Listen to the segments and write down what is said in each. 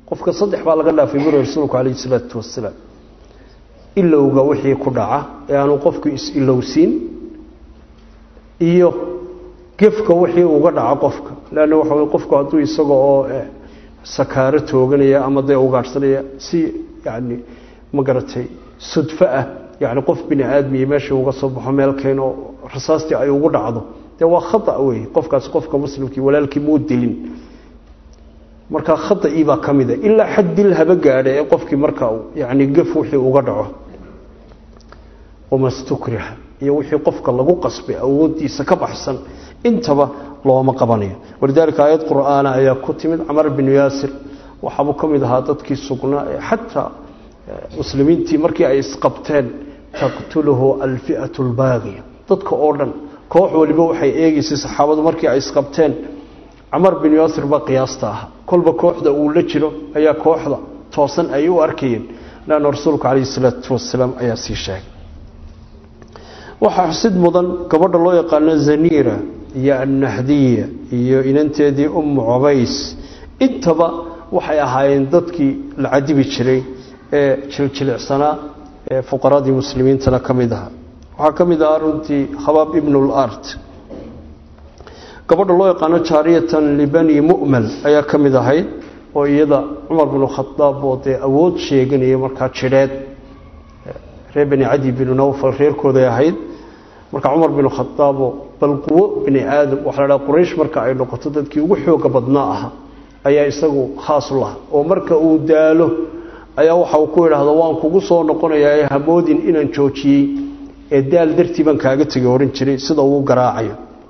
qofka saddex baa laga dhaafay buu rasuulku kaleey salaatu wasalaam ilowga wixii ku dhaca ee aanu qofku is-ilowsiin iyo gefka wixii uga dhaca qofka laana waxa uu qofku haduu isagoo sakaaro tooganaya ama day ugaarsanaya si yaani magaratay sudfa ah yaani qof bini aadmi meesha uga soo baxo meel keen oo rasaasti ay ugu dhacdo ee waa khata weey qofkaas qofka muslimkii walaalkii muu dilin marka khata iba kamida illa haddil haba gaadhay ee qofkii marka yaani gef wixii uga dhaco oo mastukriha iyo wixii qofka lagu qasbay awoodiisa ka baxsan intaba looma qabanayo walidaalka ayad quraana ayaa ku timid Umar bin Yasir waxa uu kamid ahaa dadkii sugnaa ee hatta muslimiintii markii ay isqabteen taqtuluhu alfi'atu albaghiya dadka oo dhan koox waliba waxay eegaysay saxaabadu markii ay isqabteen Umar bin Yasir ba qiyaasta ah kolba kooxda uu la jiro ayaa kooxda toosan ay u arkayeen laana rasuulku kaleey salaatu wasalaam ayaa sii sheegay waxa xsid mudan gabadha loo yaqaan Zanira iyo Nahdiya iyo inanteedii Ubays intaba waxay ahaayeen dadkii la cadibi jiray ee jiljilicsanaa ee fuqaradii muslimiinta kamid ah waxa kamid ah runtii Khabaab ibn al-Ard gabadha loo yaqaan Jariyatan libani Mu'mal ayaa kamid ahayd oo iyada Umar ibn Khattab oo awood sheeganaya marka jireed reebani Adi ibn Nawfal reerkooda ahayd marka Umar ibn Khattab bal quwo ibn aadam waxa la Quraysh marka ay noqoto dadkii ugu xooga badnaa ah ayaa isagu khaas u lahaa oo marka uu daalo ayaa waxa uu ku yiraahdo waan kugu soo noqonayaa hamoodin inaan joojiyay ee daal dartii baan kaaga tagay oran jiray sida uu garaacayo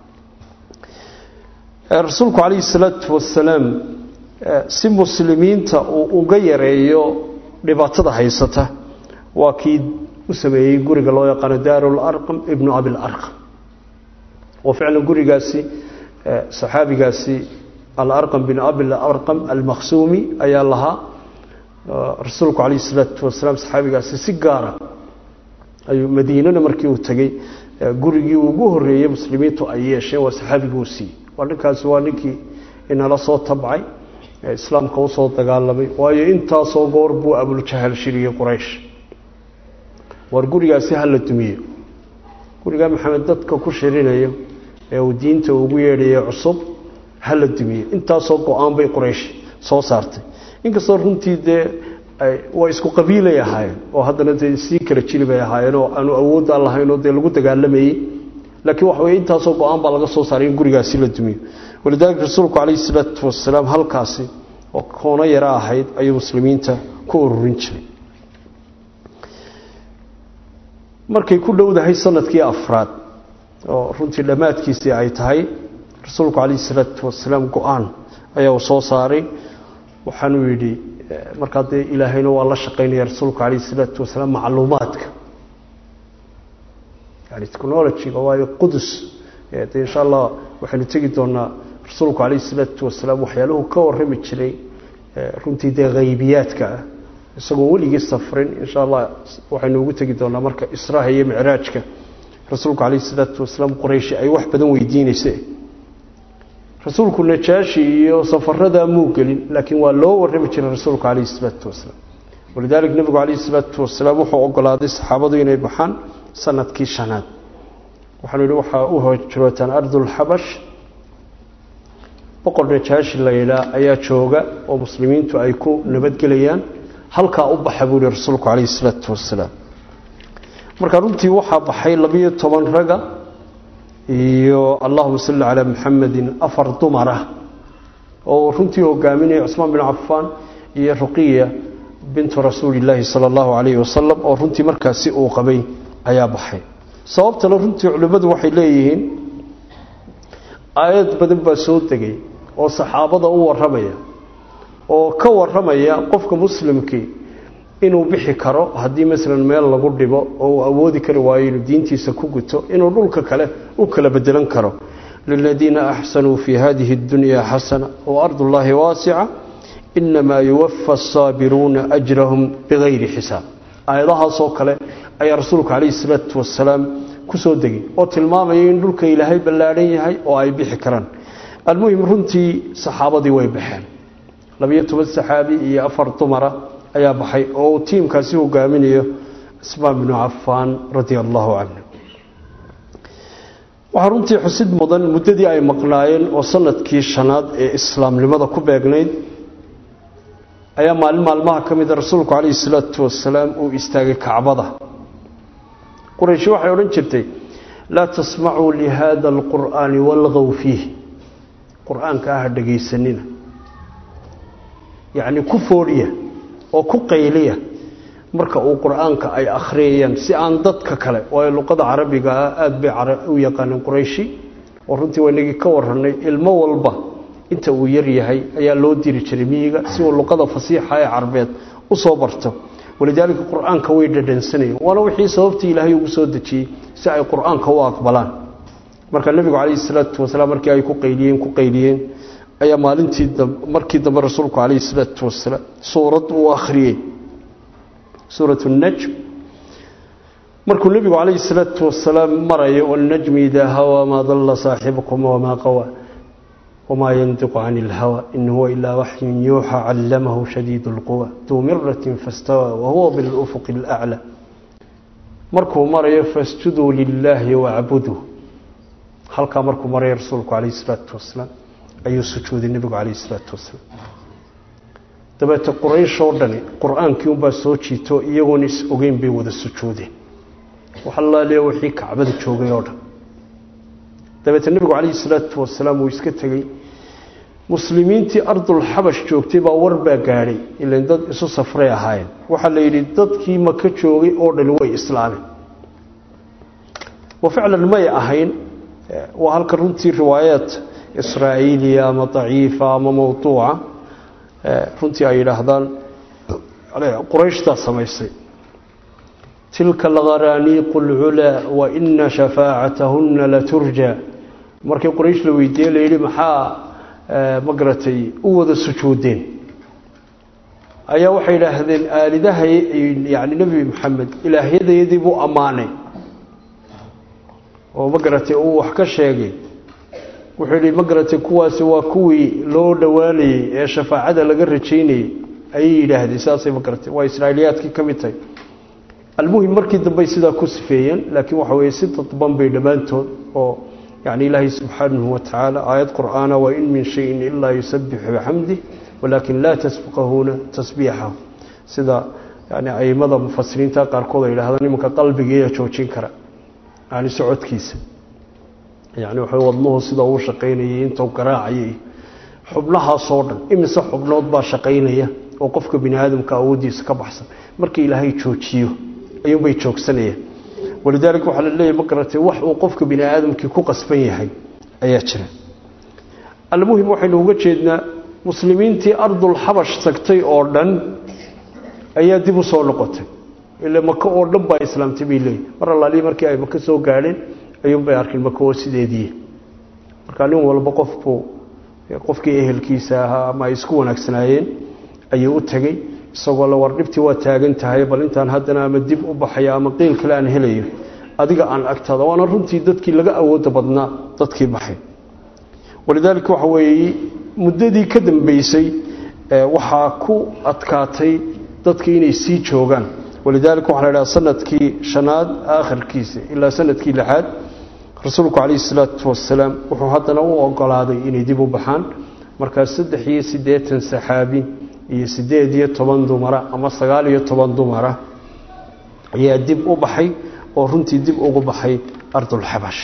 rasuulku kaleey salaatu wasalaam si muslimiinta uu uga yareeyo dhibaatada haysata waa kii u sameeyay guriga loo yaqaan Daarul Arqam ibn Abi al-Arqam oo ficlan gurigaasi saxaabigaasi al-Arqam bin Abi al-Arqam al-Makhsumi ayaa laha rasuulku kaleey salaatu wasalaam saxaabigaasi si gaar ah ayuu Madiinada markii uu tagay gurigii ugu horeeyay muslimiintu ay yeesheen waa saxaabigoosii wadinkaas waa ninkii inala soo tabcay islaamka u soo dagaalamay waayo intaas oo goor buu Abu Jahl shiriyay Quraysh war gurigaasi hal la dumiyo guriga Maxamed dadka ku shirinayo ee uu diinta ugu yeedhay cusub hal la dumiyo intaas oo go'aan bay Quraysh soo saartay inkastoo runtii way isku qabiilay ahaayeen oo haddana si kala jilibay ahaayeen oo aanu awood lahayn oo lagu dagaalamayay laakiin wax weey intaas oo go'aan baa laga soo saaray in gurigaasi la dumiyo walidaalka rasuulku kaleey salaatu wasalaam halkaasi oo koona yara ahayd ayuu muslimiinta ku ururin jiray markay ku dhowdahay sanadkii afraad oo runtii dhamaadkiisii ay tahay rasuulku kaleey salaatu wasalaam go'aan ayaa soo saaray waxaanu yiri marka ilaahayna waa la shaqeynaya rasuulku kaleey salaatu wasalaam macluumaadka يعني technology waayo qudus insha Allah waxaanu tagi doonaa rasuulku kaleey salaatu wasalaam waxyaaluhu ka warrami jiray runtii ghaybiyadka isagoo waligiis safrin insha Allah waxaanu ugu tagi doonaa marka Israa iyo Mi'raajka rasuulku kaleey salaatu wasalaam Quraysh ay wax badan weydiinaysay rasuulku Najaashi iyo safarada muu galin laakiin waa loo warrami jiray rasuulku kaleey salaatu wasalaam walidaalka nabiga kaleey salaatu wasalaam wuxuu ogolaaday saxaabadu inay baxaan sanadkii shanaad waxaanu yiri waxa uu hojrootan ardul habash boqor Najaashi layla ayaa jooga oo muslimiintu ay ku nabadgelayaan halka u baxay rasuulku kaleey salaatu wasalaam marka runtii waxa baxay 12 raga iyo Allahumma salli ala Muhammadin afar dumara oo runtii hogaaminay Uthman bin Affan iyo Ruqiya bint Rasuulillah sallallahu alayhi wasallam oo runtii markaasi uu qabay ayaa baxay sababta runtii culimadu waxay leeyihiin aayad badan baa soo tagay oo saxaabada u waramaya oo ka waramaya qofka muslimkii inuu bixi karo hadii mesela meel lagu dhibo oo awoodi karo waayo inuu diintiisa ku guto inuu dhulka kale u kala bedelan karo lilladina ahsanu fi hadhihi ad-dunya hasana wa ardullahi wasi'a inma yuwaffa as-sabiruna ajrahum bighayri hisab ayadaha soo kale ay rasuulku kaleey salaatu wasalaam ku soo degay oo tilmaamay in dhulka Ilaahay ballaaran yahay oo ay bixi karaan almuhim runtii saxaabadii way baxeen 12 saxaabi iyo 4 dumara ayaa baxay oo tiimkaasi hogaaminayo Usmaan bin Affan radiyallahu anhu. waxaa runtii xusid mudan muddadii ay maqnaayeen oo sanadkii shanaad ee islaamnimada ku beegnayd ayaa maalmaha ka mid ah rasuulku calayhi salaatu wasalaam uu istaagay Kacbada. Quraysh waxay oran jirtay laa tasma'uu li hada alqur'aani walghaw fiihi, qur'aanka ah dhageysanina, yacni ku foodhiya oo ku qayliya marka uu qur'aanka ay akhriyayaan si aan dadka kale oo luqada carabiga aad bay u yaqaaneen Qurayshi oo runtii waynagi ka waranay ilmo walba inta uu yar yahay ayaa loo diri jiray miyiga si uu luqada fasiixa ee carabeed u soo barto. walidaalika qur'aanka way dhadhansanayeen waana wixii sababtii Ilaahay ugu soo dejiyay si ay qur'aanka u aqbalaan. marka nabigu calayhi salaatu wasalaam markii ay ku qayliyeen ayaa markii dambe rasuulku calayhi salaatu wasalaam suurad uu akhriyay suuratu an-najm. markuu nabigu calayhi salaatu wasalaam marayo wan-najmi idhaa hawa ma dalla saahibukum wa ma qawa وما ينطق عن الهوى إن هو إلا وحي يوحى علمه شديد القوى ذو مرة فاستوى وهو بالأفق الأعلى. مركو مريا فاسجدوا لله واعبدوا. halka markuu maray rasuulku calayhi salaatu wasalaam ayuu sujuuday nabigu calayhi salaatu wasalaam. dabeeta Quraysh oo dhan qur'aankii uu baa soo jiito iyagoon is ogeyn bay wada sujuudeen waxa la leeyahay wixii Kacbada joogay oo dhan. dabeeta nabigu calayhi salaatu wasalaam uu iska tagay. muslimiintii ardul xabash joogtay baa warbaa gaadhay ilaa dad isu safray ahaayeen. waxa la yiri dadkii Maka joogay oo dhan way islaameen. وفعلا ما ahayn waa halka runtii riwaayad Israa'iiliya ama daciifa ama mawduuca runtii ay yiraahdaan Qurayshta samaysay tilka al-gharaniqul ula wa inna shafa'atahunna la turja. markii Quraysh la weydiiyay leeyay maxaa magratay u wada sujuudeen ayaa waxay yiraahdeen aalidaha yaani nabi Muhammad ilaahiyadii buu amaanay oo magratay uu wax ka sheegay wuxuu yiri magratay kuwaasi waa kuwii loo dhawaanayay ee shafaacada laga rajeynayay ay yiraahdeen saasay magratay waa Israa'iiliyaadkii kamid tahay. المهم markii dambe sida ku sifeeyeen laakiin waxa weeye si dadban bay dhamaantood oo يعني الله سبحانه وتعالى آيات قرآن وإن من شيء إلا يسبح بحمده ولكن لا تسبقهون تسبيحه. سيدا يعني أي مدى مفسرين تقار كوضا إلى هذا نمك قلبك يجوشين كرا يعني سعود كيس يعني وحيو الله سيدا وشقيني انت وقراعي حبلها صورا إمسا حبلات با شقيني وقفك بن آدم كأودي سكبحسا مركي إلهي تشوشيو أيوم بيتشوك سنية. ولذلك وحل الله مقرته وح وقفك بني آدم كي كقصبين يحي أياتنا. المهم وحين وجدنا مسلمين تي أرض الحبش سكتي أردن أيات دي بصولقته إلا مكة أردن با إسلام تبي لي مر الله لي مركي أي مكة سو قالين أيوم بيارك المكة وسيدي مركانهم ولا بقفبو قفك إهل كيساها ما يسكون أكسناين أيو تجي isagoo la wardhibti waa taagan tahay bal intaan haddana ama dib u baxaya ama qiil kale aan helayo adiga aan agtada waana runtii dadkii laga awood badnaa dadkii baxay. walidaalka waxa weeye muddadii ka dambeysay waxa ku adkaatay dadkii inay sii joogaan. walidaalka waxa la yiraahdaa sanadkii shanaad aakhirkiisa ilaa sanadkii lixaad rasuulku calayhi salaatu wasalaam wuxuu haddana u ogolaaday inay dib u baxaan. markaas 380 saxaabi iyo 18 dumara ama 19 dumara ayaa dib u baxay oo runtii dib ugu baxay ardul xabash.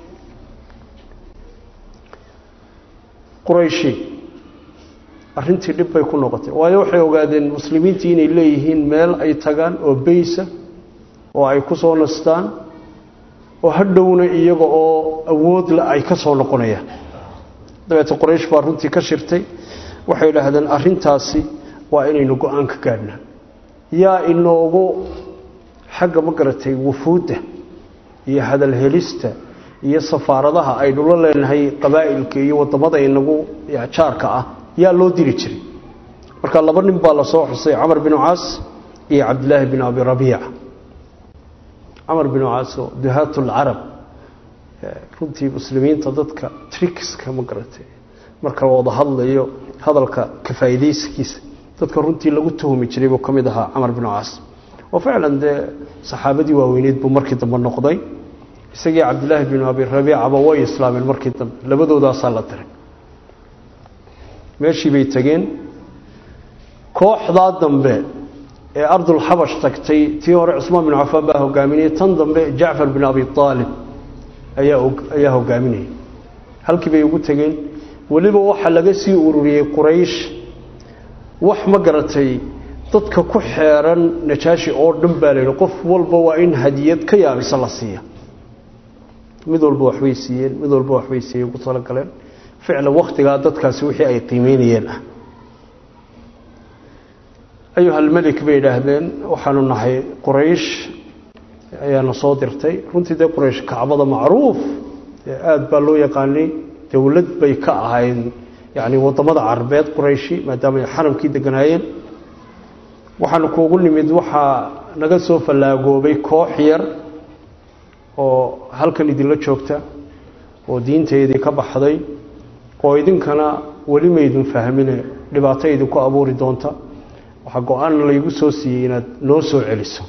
Qurayshi arrintii dib bay ku noqotay waayo waxay ogaadeen muslimiintu inay leeyihiin meel ay tagaan oo beeysa oo ay ku soo nastaan oo hadhowna iyaga oo awood la ay ka soo noqonayaan. dabeeta Quraysh baa runtii ka shirtay waxay yiraahdeen arrintaasi waa inaynu go'aan ka gaadhnaa yaa inoogu xagga magaratay wufuudda iyo hadal helista iyo safaaradaha ay dhul leenahay qabaa'ilka iyo wadamada inagu jaarka ah yaa loo diri jiray. marka laba nin baa la soo xusay Umar bin Aas iyo Abdullah bin Abi Rabi'a. Umar bin Aas duhaatul Arab runtii muslimiinta dadka tricks ka magaratay marka wada hadlayo hadalka ka faa'iideyskiisa dadka runtii lagu tuhumi jiray buu kamid ahaa Amr ibn Aas oo ficlan saxaabadii waaweyneed buu markii dambe noqday isagii Abdullah ibn Abi Rabi'a way islaameen markii dambe labadoodaas la tiray meeshii bay tageen kooxda dambe ee ardul Habash tagtay tii hore Uthman ibn Affan baa hogaaminayay tan dambe Jaafar ibn Abi Talib ayaa hogaaminayay halkii bay ugu tageen waliba waxa laga sii ururiyay Quraysh wax ma garatay dadka ku xeeran Najaashi oo dhan baa leeyahay qof walba waa in hadiyad ka yaabisa la siiyo mid walba wax way siiyeen ugu tala galeen ficil waqtiga dadkaasi wixii ay qiimeynayeen ayuu hal malik bay yiraahdeen waxaanu nahay Quraysh ayaana soo dirtay runtii Quraysh Kacbada macruuf aad baa loo yaqaanay dawlad bay ka ahayn يعني wadamada Carbeed Qurayshi maadaama ay xaramkii deganaayeen waxaan kuugu nimid waxa naga soo falaagoobay koox yar oo halkan idin la joogta oo diinteedii ka baxday oo idinkana wali ma idin fahmin dhibaataydu ku abuuri doonta waxa go'aan la igu soo siiyay inaad noo soo celiso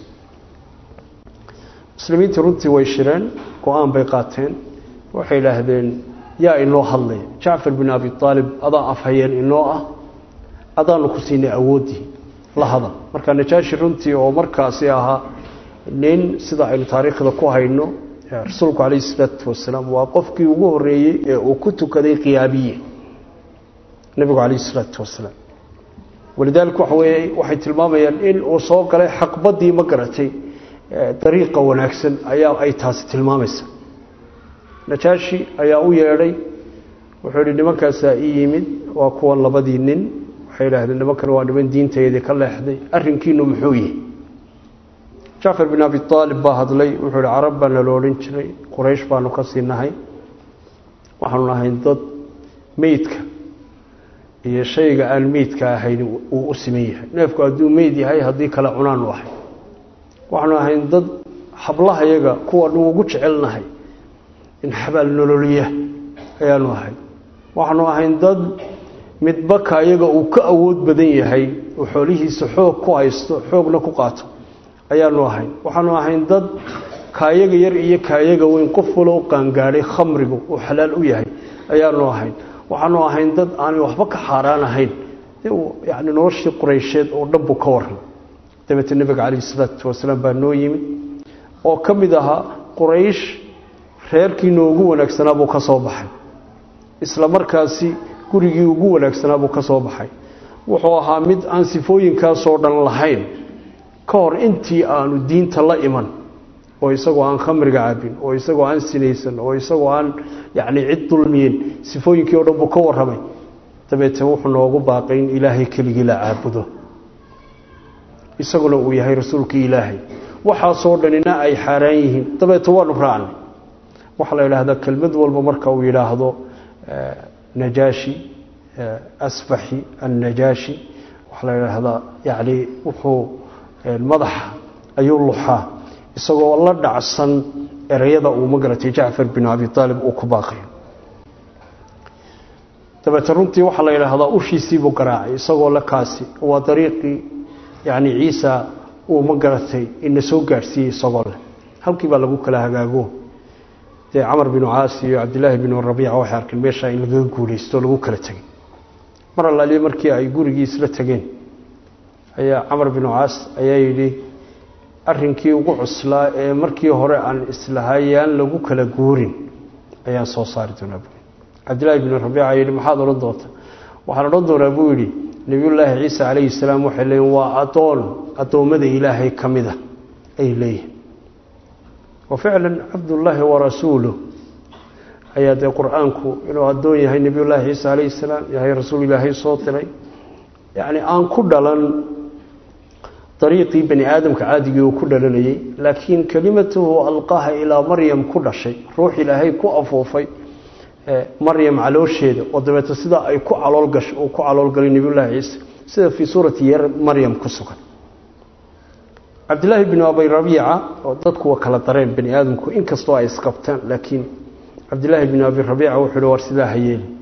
muslimiintu runtii way shireen go'aan bay qaateen waxay ilaahdeen yaa inoo hadlay Jaafar ibn Abi Talib adaa afhayeen inoo adaanu ku siinay awoodii la hadal marka Najaashi runtii oo markaasi ahaa nin sida ay taariikhda ku hayno rasuulku kaleey sallallahu alayhi wasallam waa qofkii ugu horeeyay ee uu ku tukaday qiyaabiye nabiga kaleey sallallahu alayhi wasallam walidaalku waxay tilmaamayaan in uu soo galay xaqbadii ma garatay dariiqa wanaagsan ayaa ay taas tilmaamaysaa Najaashi ayaa u yeeray wuxuu yiri nimankaas ay yimid waa kuwa labadii nin waxay yiraahdeen nimankan waa niman diinteeda ka leexday arrinkiinu muxuu yahay Jaafar ibn Abi Talib baa hadlay wuxuu yiri Arabana loo oran jiray Quraysh baanu ka siinahay waxaanu nahay dad meedka iyo shayga aan meedka ahayn uu u simeeyahay neefku haduu meed yahay hadii kala cunaan waxaanu nahay dad hablaha iyaga kuwa ugu jecelnahay in xabal nololiya ayaanu ahay waxaanu ahayn dad midba ka iyaga uu ka awood badan yahay oo xoolihiisa xoog ku haysto xoogna ku qaato ayaanu ahayn waxaanu ahayn dad ka iyaga yar iyo ka iyaga weyn qof walo qaangaaray khamrigu oo xalaal u yahay ayaanu ahayn waxaanu ahayn dad aan waxba ka xaraan ahayn yaani noloshii Quraysheed oo dhanbu ka waran tabatii nabiga kaleey sallallahu alayhi wasallam baa noo yimid oo kamid aha Quraysh reerkii noogu wanaagsanaa buu ka soo baxay isla markaasi gurigii ugu wanaagsanaa buu ka soo baxay wuxuu ahaa mid aan sifooyinkaas oo dhan lahayn ka hor intii aanu diinta la iman oo isagoo aan khamriga cabin oo isagoo aan sinaysan oo isagoo aan yaani cid dulmiin sifooyinkii oo dhan buu ka warramay tabeete wuxuu noogu baaqay in Ilaahay keligii la caabudo isaguna uu yahay rasuulkii Ilaahay waxa soo dhanina ay xaraan yihiin tabeete waanu raacnay waxa la yiraahdaa kelmad walba marka uu yiraahdo Najaashi asfahi an-Najaashi waxa la yiraahdaa yaani wuxuu madax ayuu luxa isagoo la dhacsan erayada uu magaratay Jaafar ibn Abi Talib uu ku baaqay tabataruntii waxa la yiraahdaa ushiisii buu garaacay isagoo la kaasi waa dariiqi yaani Ciisa uu magaratay in soo gaarsiiyay isagoo halkii baa lagu kala hagaago Amr ibn Aas iyo Abdullah ibn Rabi'a waxa arkay meesha in laga guuleysto lagu kala tagay mar alla markii ay gurigiisa la tageen ayaa Amr ibn Aas ayaa yiri arrinkii ugu cuslaa ee markii hore aan islahaayaan lagu kala guurin ayaa soo saari doonaa Abdullah ibn Rabi'a yiri maxaad oran doontaa waxaan oran doonaa buu yiri Nabiyullaahi Ciisa alayhi salaam waxa leeyahay waa adoomada Ilaahay kamida ay leeyahay وفعلا عبد الله ورسوله آيات القرآن إنه أدوني هاي نبي الله عيسى عليه السلام يا هاي رسول الله صوتي يعني أن كدلا طريقي بني آدم كعادي وكدلا لكن كلمته ألقاها إلى مريم كل شيء روح إلهي كأفوفي مريم على الشيء وضمت السيدة أي كعلى القش أو كعلى القل نبي الله عيسى سيدة في سورة مريم كسكن عبد الله بن أبي ربيعة dadku waa kala dareen bani aadamku in kastoo ay isqabtaan laakiin عبد الله بن أبي ربيعة wuxuu warsidaa hayeen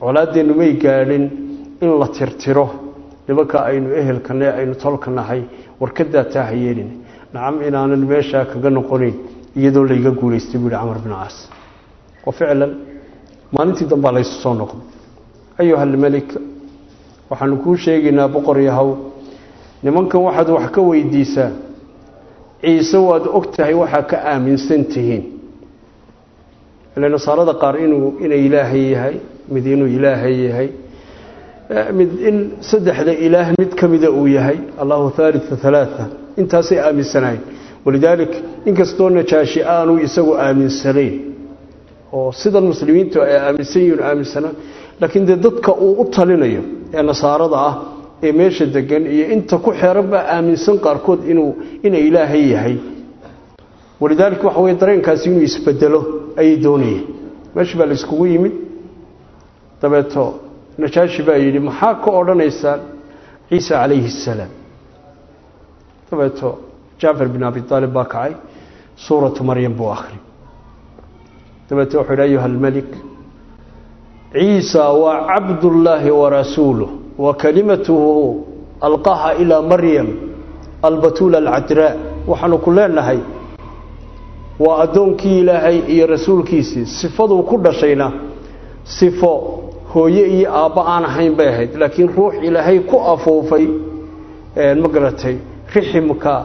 colaadeennu may gaadhin in la tirtiro nimanka aynu ehelkana aynu tolkanahay warkadaa taa hayeelin nacam inaanan meeshaa kaga noqonayn iyadoo layga guulaystay buu Camar bin Caas oo ficlan maalintii dambe la isu soo noqday ayuha al-malik waxaanu kuu sheegaynaa boqor yahow nimankan waxaad wax ka weydiisaa ciise waad ogtahay waxa ka aaminsan tihiin ilaa nasaarada qaar inay ilaahay yahay mid inuu ilaahay yahay mid in saddexda ilaah mid kamida uu yahay Allahu thalithu thalatha intaasay aaminsanayn walidalik inkastoo najaashi aanu isagu aaminsanayn oo sida muslimiintu ay aaminsana laakiin dadka uu u talinayo ee nasaarada ah ee meesha degan iyo inta ku xeeraba aaminsan qaarkood inuu ilaahay yahay walidalik waxa way dareenkaasi inuu isbedelo ay doonayeen meesha baa la iskugu yimid dabeeto najaashi baa yidhi maxaa ka odhanaysaa ciise calayhi salaam dabeeto jaafar bin abi taalib baa kacay suuratu maryam buu akhri dabeeto wuxuu yidhi ayuha almalik ciisa waa cabdullaahi wa rasuuluh wa kalimatuhu alqaha ilaa maryam albatuula alcadraa waxaanu ku leenahay waa addoonkii ilaahay iyo rasuulkiisii sifaduu ku dhashayna sifo hooye iyo aabba aan ahayn bay ahayd laakiin ruux ilaahay ku afuufay ma garatay riximka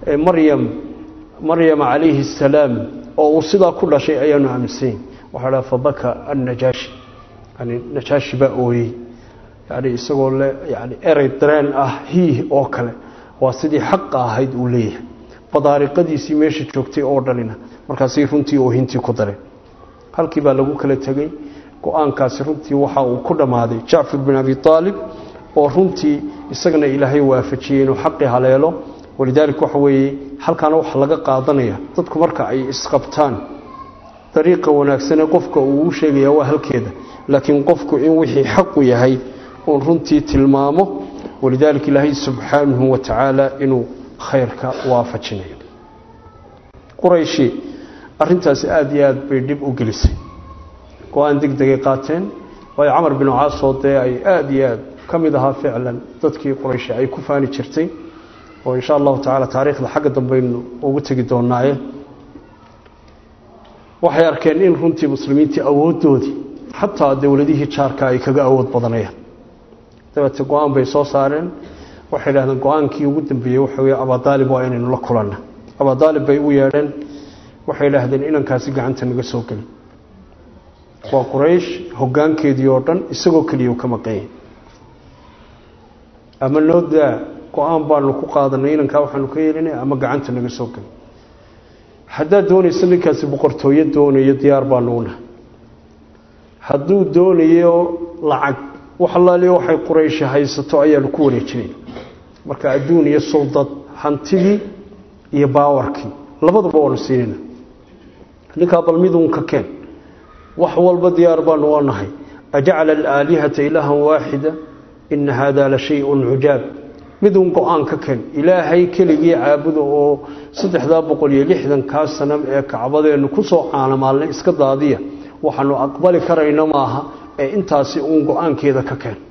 maryam calayhi salaam oo uu sidaa ku dhashay ayaanu aaminsan waxaa la fabaka an-najaashi yani najaashi baa ooyey yani isagoo le yani erey dareen ah hii oo kale waa sidii xaq ahayd uu leeyahay fadaariqadiisii meesha joogtay oo dhalina markaasay runtii oohintii ku dareen halkii baa lagu kala tegey go'aankaasi runtii waxa uu ku dhamaaday Jaafar bin Abi Talib oo runtii isagana ilaahay waafajiyay inuu xaqi haleelo walidaalku waxa weeye halkaana wax laga qaadanaya dadku marka ay isqabtaan dariiqa wanaagsan ee qofka uu sheegaya waa halkeeda laakiin qofku in wixii xaq u yahay oo runtii tilmaamo walidaalku ilaahay subhanahu wa ta'ala inuu khayrka waafajinayo qurayshi arintaas aad iyo aad bay dib u gelisay go'aan degdeg ay qaateen way Camar bin Caas oo ay aad iyo aad kamid ahaa ficlan dadkii qurayshi ay ku faani jirtay oo insha Allah ta'ala taariikhda xagga dambe ugu tagi doonaaye waxay arkeen in runtii muslimiintii awoodoodii xataa dawladihii jaarka ay kaga awood badanayaan dabadna go'aan bay soo saareen waxay yiraahdeen go'aankii ugu dambeeyay waxa weeye Abu Talib waa inaynu la kulanno Abu Talib bay u yeedheen waxay yiraahdeen inankaasi gacanta naga soo gal waa Quraysh hoggaankeedii oo dhan isagoo kaliya ka maqay ama nooda go'aan baanu ku qaadanay inanka waxaanu ka yeelinay ama gacanta naga soo gal hadaa doonaysa ninkaasi boqortooyo doonayo diyaar baanu una haduu doonayo lacag waxalaaliyo waxay Quraysh haysato ayaan ku wareejinay marka adduun iyo suldad hantidii iyo baawarkii labadaba oo siinayna ninka balmidun ka keen wax walba diyaar baanu wanahay aj'ala al-alihata ilahan wahida in hada la shay'un ujab midun go'aan ka keen ilaahay keligii caabudo oo 360 ka sano ee kacbadeenu ku soo caalamaalnay iska daadiya waxaanu aqbali karayna maaha ee intaasi uun go'aankeeda ka keen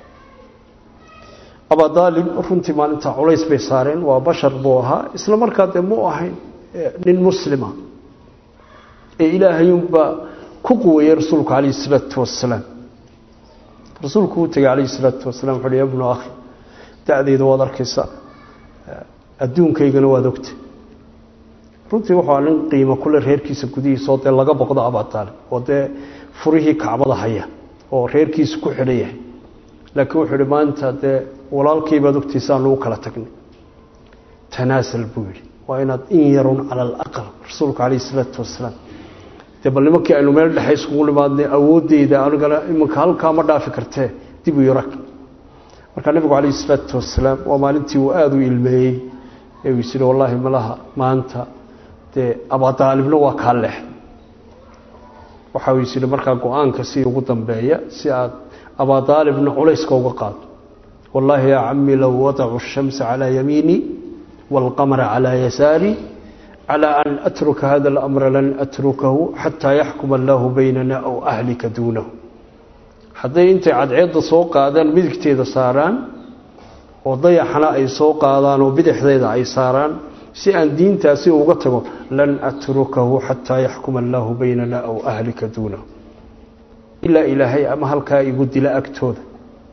Abu Talib runtii maalinta culays bay saareen waa bashar buu ahaa isla markaas muu ahayn nin muslima ee ilaahayba ku quwayay rasuulku kaleey sallallahu wasallam rasuulku kaleey sallallahu wasallam wuxuu leeyahay ibn akhi taadiid wada arkaysa adduunkaygana waa ogtay runtii waxa aan qiimo kula reerkiisa gudihiisa oo laga boqdo Abu Talib oo furihii kacbada haya oo reerkiisa ku xidhay laakiin wuxuu maanta walaalkii baad ogtiisaan lagu kala tagnay tanaasal buuri waa inaad in yarun ala al-aqal rasuulku kaleey sallallahu wasallam balnimankii aynu meel dhaxays ugu limaadnay awoodeyda anigana imanka halka ma dhaafi kartee dib u yarak marka nabigu kaleey sallallahu wasallam waa maalintii uu aad u ilmeeyay ee uu yiri wallahi malaha maanta Abu Talibna waa ka leex waxa uu yiri marka go'aanka si ugu dambeeya si aad Abu Talibna culayska uga qaado wallahi ya ammi law wada'u ash-shamsa ala yamini wal qamara ala yasari على أن أترك هذا الأمر لن أتركه حتى يحكم الله بيننا أو أهلك دونه hadday intay cadceedda soo qaadaan midigteeda saaraan oo dayaxna ay soo qaadaan oo bidixdeeda ay saaraan si aan diintaasi uga tago lan atrukahu hatta yahkum Allahu baynana aw ahlika duna illa ilaahay ama halkaa igu dila agtooda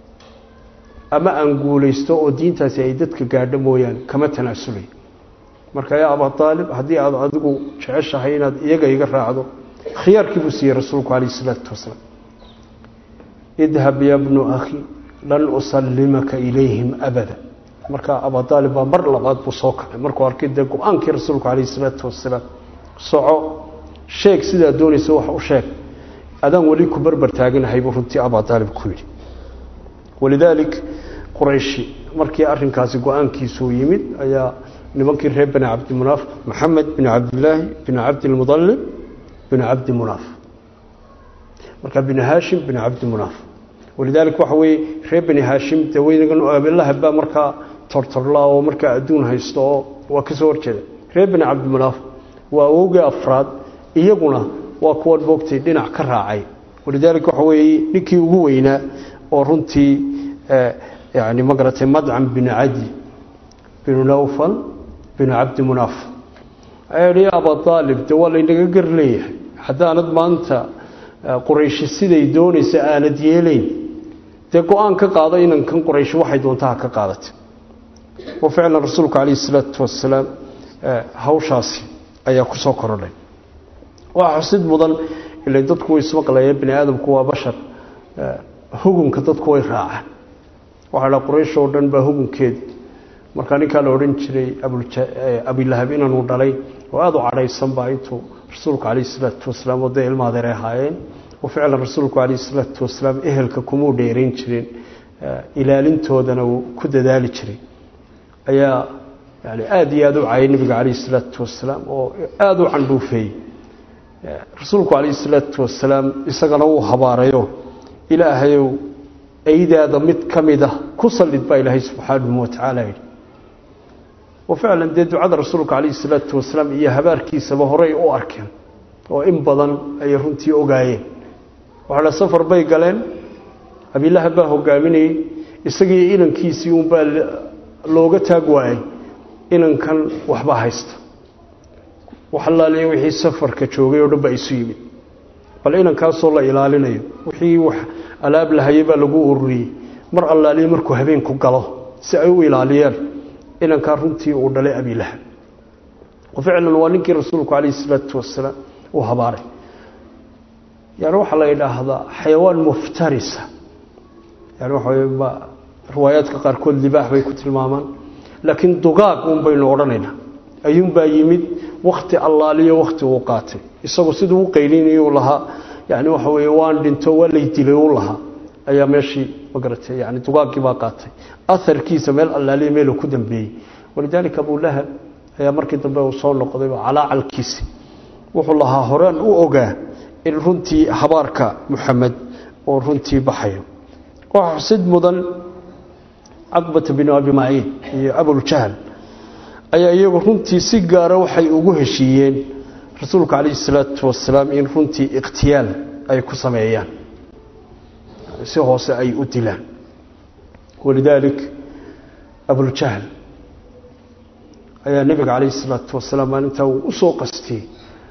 ama aan guulaysto oo diintaasi ay dadka gaadho mooyaan kama tanaasulay marka yaa Abu Talib hadii aad adigu jeceshahay inaad iyaga iga raacdo khiyaarkii buu siiyay rasuulku kaleey salaatu wasalaam idhab ya ibn akhi lan usallimaka ilayhim abada marka Abu Talib mar labaad buu soo kacay markuu arkay go'aankii rasuulku kaleey salaatu wasalaam soco sheeg sida doonayso wax u sheeg adan wali ku barbar taaganahay buu runtii Abu Talib ku yiri walidalik quraysh markii arrinkaasi go'aankiisu yimid ayaa nimankii reer bani abd munaf Muhammad bin Abdullah bin Abd al-Mudallib bin Abd Munaf marka bin Hashim bin Abd Munaf walidalik waxa way reer bani Hashim tawaynagan oo Abdullah ba marka tortorlaa oo marka aduun haysto waa ka soo horjeeda reer bani Abd Munaf waa ooga afraad iyaguna waa kuwa boogtay dhinac ka raacay walidalik waxa way ninkii ugu weynaa oo runtii يعني مقرة مدعم بن عدي بن نوفل بن عبد مناف يا أبا طالب تولي نقر ليه حتى أنا أنت قريش السيدة دوني سآلة ديالين تقول أنك قاضين أن كان قريش واحد وانتهى كقاضت وفعلا رسولك عليه الصلاة والسلام هوشاسي أي كسوكر لي وحسد مضن اللي تدكو يسمق لي ابن آدم كوا بشر hugunka dadku way raacaan waxa la Quraysh oo dhan ba hugunkeed marka ninka la oran jiray Abu Lahab inuu dhalay oo aad u cadaysan baa intuu rasuulku kaleey salaatu wasalaam oo ilma adeerahaayeen oo ficlan rasuulku kaleey salaatu wasalaam ehelka kuma dheereen jireen ilaalintoodana uu ku dadaali jiray ayaa yani aad iyo aad u caayay nabiga kaleey salaatu wasalaam oo aad u candhuufay rasuulku kaleey salaatu wasalaam isagana uu habaarayo إلهي أيدا ضمت كمده كسلت با إلهي سبحانه وتعالى وفعلا دي دعاء رسولك عليه الصلاة والسلام إيا هباركي سبهوري أو أركان وإن بضن أي رنتي أغايين وعلى سفر باي قالين أبي الله باهو قامني إساقي إلان كيسيون با لوغة تاقواي إلان كان وحبا هايست وحلا لي وحي سفر كتشوغي وربا يسيبي bal inanka soo la ilaalinayo wixii wax alaab lahayba lagu ururiyay mar allaali markuu habeenku galo si ay u ilaaliyaan inanka runtii uu dhalay Abi Lahab oo ficlan waa ninkii rasuulku kaleey salaatu wasalaam uu habaaray yaani waxa la yiraahdaa xayawaan muftarisa yaani waxa riwaayadka qaar kood libaax bay ku tilmaamaan laakiin dugaag uun baynu oranaynaa ayuun baa yimid waqti allaaliyo waqti uu qaatay isagoo sidoo uu qeylinayo laha yaani waxa weeye waan dhinto walay dilay uu laha ayaa meeshii magaratay yaani dugaagii baa qaatay atharkiisa meel allaaliyo meel ku dambeeyay walidaalika Abu Lahab ayaa markii dambe uu soo noqday calaalkiisi wuxuu lahaa horaan u ogaa in runtii habaarka Muhammad oo runtii baxayo waxa sid mudan Aqbat bin Abi Ma'in iyo Abu Jahl ayaa iyagu runtii si gaar ah waxay ugu heshiiyeen rasuulka kaleey salaatu wasalaam in runtii iqtiyaal ay ku sameeyaan si hoose ay u dilaan walidalik Abu Jahl ayaa nabiga kaleey salaatu wasalaam inta uu soo qastay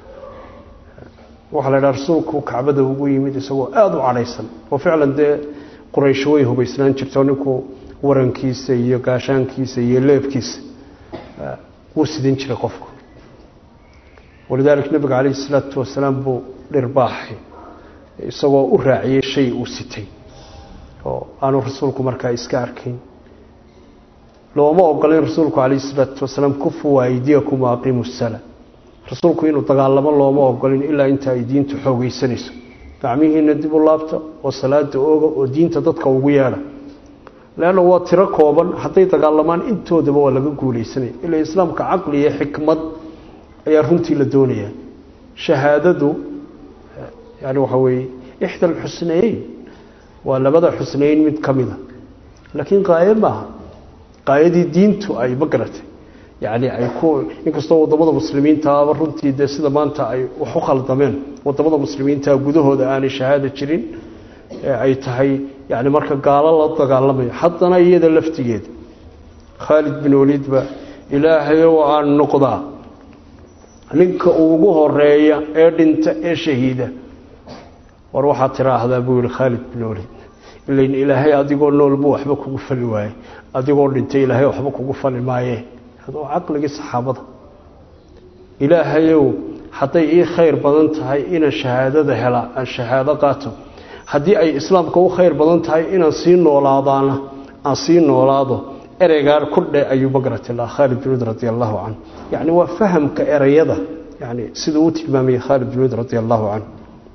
waxa la rasuulku Kaabada ugu yimid isagoo aad u cadaysan oo ficlan de Quraysh way hubaysnaan jirtay ninku warankiisa iyo gaashaankiisa iyo leebkiisa وسدين جرى قفك ولذلك النبي عليه الصلاة والسلام بو لرباحي سوى أراعي شيء وستي أنا رسولكم مركا إسكاركين لو ما أقول رسولكم عليه الصلاة والسلام كفوا أيديكم وأقيموا الصلاة رسولكم إنه تقال الله ما أقول إلا أنت أيدين تحوي سنس تعميه ندب الله والصلاة ودين تدتك وغيانا لأنه هو تركوبا حتى يتقالمان انتو دبوا لغا غوليسنay ila islaamka aqli iyo xikmad ayaa runtii la doonaya shahaadadu yaani waxa weey ihda al-husnayn waa labada husnayn mid kamida laakiin qaayma qaayadi diintu ay magaratay yaani ay ku inkastoo wadamada muslimiinta ah runtii sida maanta ay wax u khaldameen wadamada muslimiinta gudahooda aan shahaado jirin ay tahay yani marka gaalo la dagaalamayo haddana iyada laftigeeda Khalid bin Walid ba ilaahay oo aan noqdaa ninka ugu horeeya ee dhinta ee shahiida war waxa tiraahdaa buu Khalid bin Walid ileen ilaahay adigoo nool buu waxba kugu fali waayay adigoo dhintay ilaahay waxba kugu fali maayay hada aqliga saxaabada ilaahayow haday ii khayr badan tahay ina shahaadada hela aan shahaado qaato hadii ay islaamka u khayr badan tahay inaan sii noolaadana aan sii noolaado ereygaar ku dhay ayuu bagratillah Khalid bin Walid radiyallahu anhu yani waa fahamka ereyada yani sidoo uu tilmaamay Khalid bin Walid radiyallahu anhu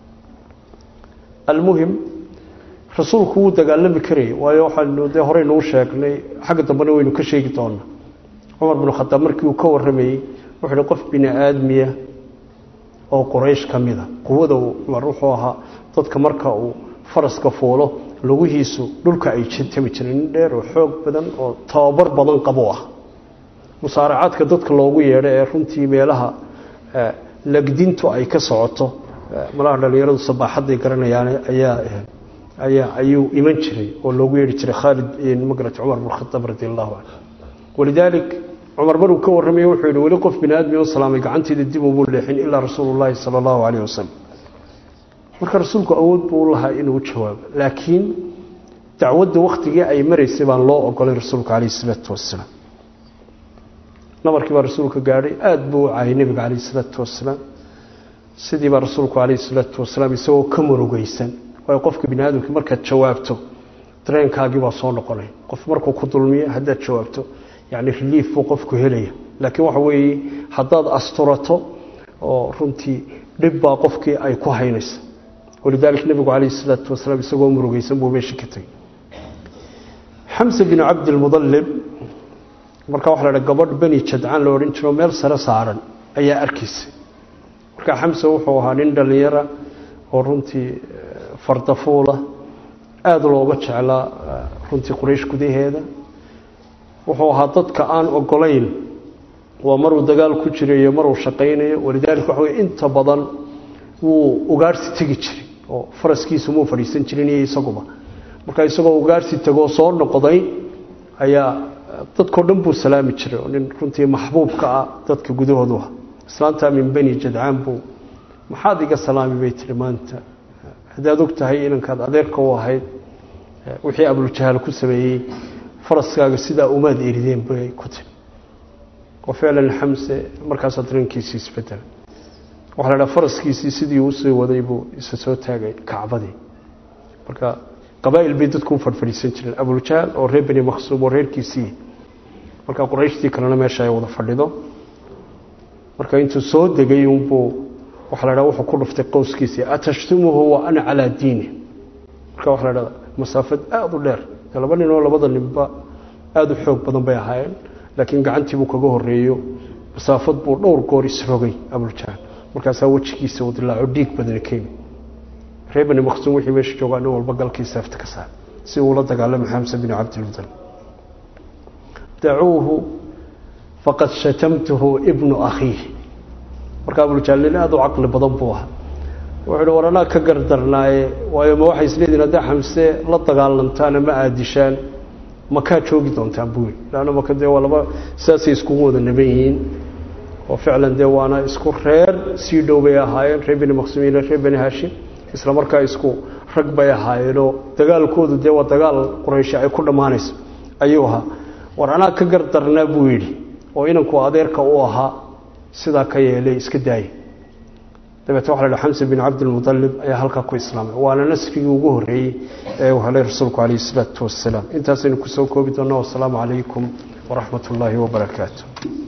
almuhim rasuulku uu dagaalami karay waayo waxaan horey noo sheegnay xagga dambana waynu ka sheegi doonaa Umar bin Khattab markii uu ka warramay wuxuu qof bini aadmiya oo Quraysh kamida quwada Umar wuxuu ahaa dadka marka uu faraska foolo lugihiisu dhulka ay jintami jireen dheer oo xoog badan oo tababar badan qabo ah musaaracaadka dadka loogu yeedhay ee runtii meelaha lagdintu ay ka socoto malaha dhalinyaradu sabaxaday garanayaan ayuu iman jiray oo loogu yeedhi jiray Khalid ibn Magrat Umar bin Khattab radiyallahu anhu walidalik Umar maruu ka warramay wuxuu yiri wali qof bini aadmi oo salaamay gacantiisa dib ugu leexin illa rasuulullaahi sallallahu alayhi wasallam marka rasuulku awood buu lahaa inuu jawaabo laakiin dacwadda waqtigii ay mareysay baan loo ogolay rasuulka alayhi salatu wasalaam nabarkii rasuulka gaaray aad buu caayay nabiga alayhi salatu wasalaam sidii baa rasuulku alayhi salatu wasalaam isagoo ka murugaysan way qofka bini aadamka marka jawaabto dareenkaagii baa soo noqonay qof markuu ku dulmiyo hadda jawaabto yani relief buu qofku helaya laakiin waxa weeye hadaad asturato oo runtii dib baa qofkii ay ku haynayso ولذلك النبي عليه الصلاة والسلام يسوع مروج يسموه بيشكتي حمزة بن عبد المطلب مركا واحد على قبر بني جدعان لورنتشو ميل سر صارن أي أركيس مركا حمزة وحوها نندليرة ورنتي فرطفولة أدلو وجه على رنتي قريش كده هذا وحوها ضدك آن وقلين ومروا دجال كشري مروا شقيني ولذلك وحوي أنت بدن وأجارس تيجي oo faraskiisu muu fariisan jirin isaguba marka isagoo ugaarsi tago soo noqday ayaa dadka dhan buu salaami jiray oo nin runtii maxbuubka ah dadka gudahooda islaanta min bani jad'aan buu maxaad iga salaami bay tiri maanta hadaad og tahay inankaad adeerka u ahayd wixii Abu Jahl ku sameeyay faraskaaga sida umaad erideen bay ku tiri oo ficlan Hamza markaas adrinkiisa isbedel waxa la faraskiisii sidii uu soo waday buu isa soo taagay Kacbadii marka qabaa'il bay dadku fadhiisan jireen Abu Jahl oo reer Bani Makhsum oo reerkiisii marka Qurayshtii kalena meesha ay wada fadhido marka intuu soo degay buu waxa la wuxuu ku dhuftay qowskiisii atashtumuhu wa ana ala diini marka waxa la masaafad aad u dheer laba nin oo labada ninba aad u xoog badan bay ahaayeen laakiin gacantii buu kaga horeeyo masaafad buu dhowr goor isrogay Abu Jahl markaas wajigiisa uu dilaaco dhiig badan keen reer Bani Makhsum wixii meesha joogaan walba galkiisa afta ka saar si uu la dagaalamo Hamza bin Abdul Muttalib da'uuhu faqad shatamtuhu ibnu akhihi marka Abu Jahl aad u aqli badan buu ahaa wuxuu warana ka gardarnaaye waayo ma waxay isleedin hada Hamza la dagaalantaan ma aadishaan ma ka joogi doontaan buu laana ma ka walba saasi isku wada nabayiin وفعلا ديوانا اسكو رير سي دو بي اهايين reer Bani Makhsum iyo reer Bani Hashim isla markaa isku rag bay ahaayeen dagaalkoodu deewa dagaal Quraysh ay ku dhamaanayso ayuu ahaa war ana ka gardarnaa buu yiri oo inanku adeerka u ahaa sida ka yeelay iska daay dabeetana waxa la Hamza bin Abdul Muttalib ayaa halka ku islaamay waana nasrigii ugu horeeyay ee uu helay rasuulku alayhi salatu wasalaam intaas aynu ku soo koobi doonaa. Wassalaamu alaykum wa rahmatullahi wa barakaatuh.